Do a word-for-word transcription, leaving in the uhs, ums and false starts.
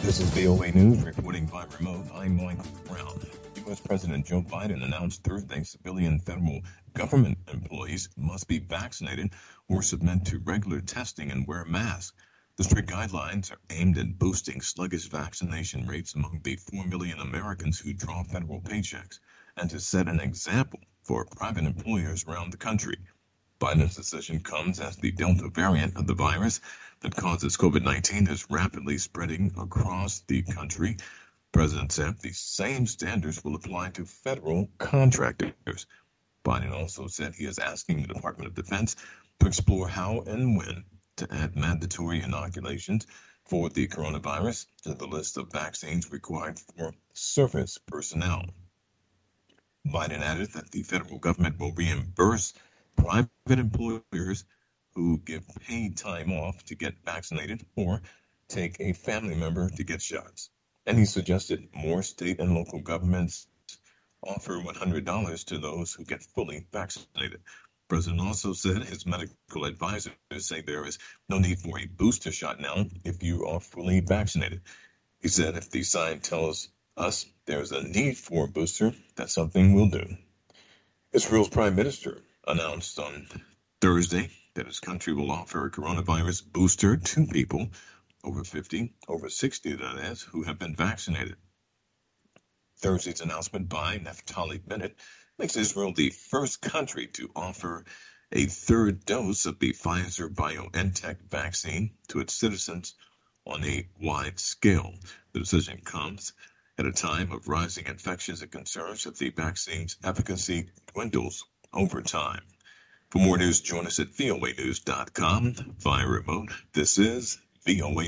This is V O A News reporting by remote. I'm Michael Brown. U S. President Joe Biden announced Thursday civilian federal government employees must be vaccinated or submit to regular testing and wear masks. The strict guidelines are aimed at boosting sluggish vaccination rates among the four million Americans who draw federal paychecks and to set an example for private employers around the country. Biden's decision comes as the Delta variant of the virus that causes COVID nineteen is rapidly spreading across the country. The president said the same standards will apply to federal contractors. Biden also said he is asking the Department of Defense to explore how and when to add mandatory inoculations for the coronavirus to the list of vaccines required for service personnel. Biden added that the federal government will reimburse private employers who give paid time off to get vaccinated or take a family member to get shots. And he suggested more state and local governments offer one hundred dollars to those who get fully vaccinated. The president also said his medical advisors say there is no need for a booster shot now if you are fully vaccinated. He said if the science tells us there's a need for a booster, that's something we'll do. Israel's prime minister announced on Thursday that his country will offer a coronavirus booster to people over fifty, over sixty, that is, who have been vaccinated. Thursday's announcement by Naftali Bennett makes Israel the first country to offer a third dose of the Pfizer-BioNTech vaccine to its citizens on a wide scale. The decision comes at a time of rising infections and concerns that the vaccine's efficacy dwindles over time. For more news, join us at V O A news dot com via remote. This is V O A.